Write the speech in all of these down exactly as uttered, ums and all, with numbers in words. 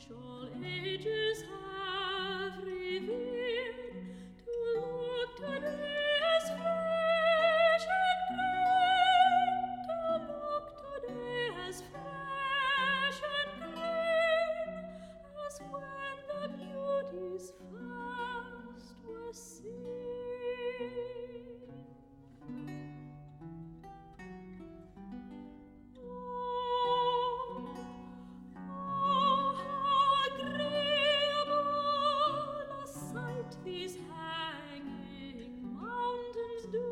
which all ages have revered, to look today as fresh and green, to look today as fresh and green, as when the beauties first were seen. Oh, oh, how agreeable a sight these hanging mountains do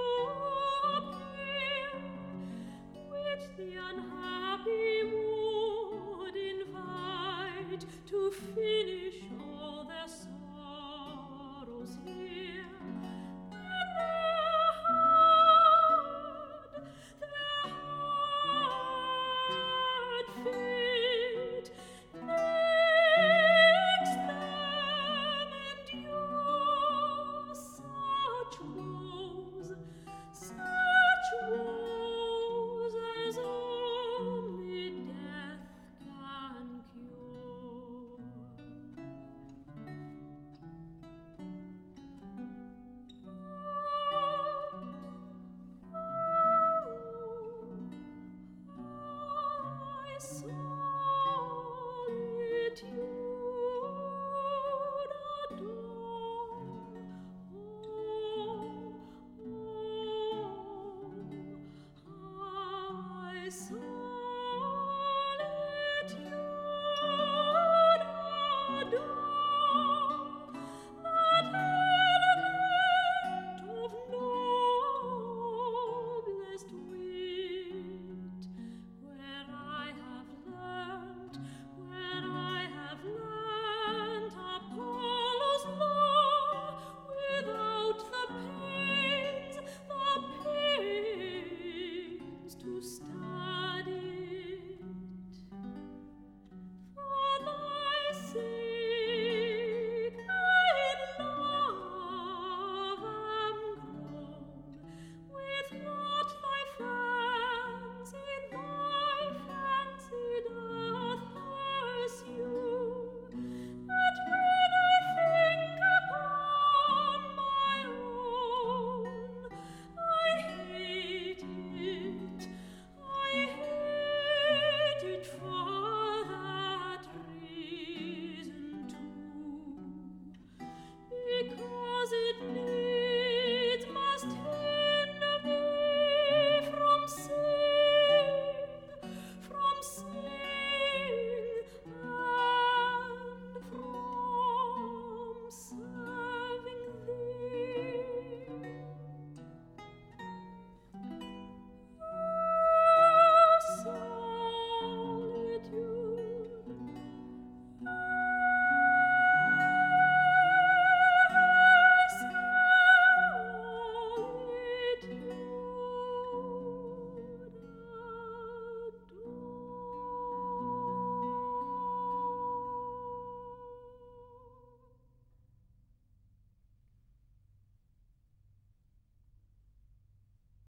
appear, which the unhappy would invite to finish all their sorrows here. And their hard, their hard fate makes them endure such woes, such woes as only death can cure. I saw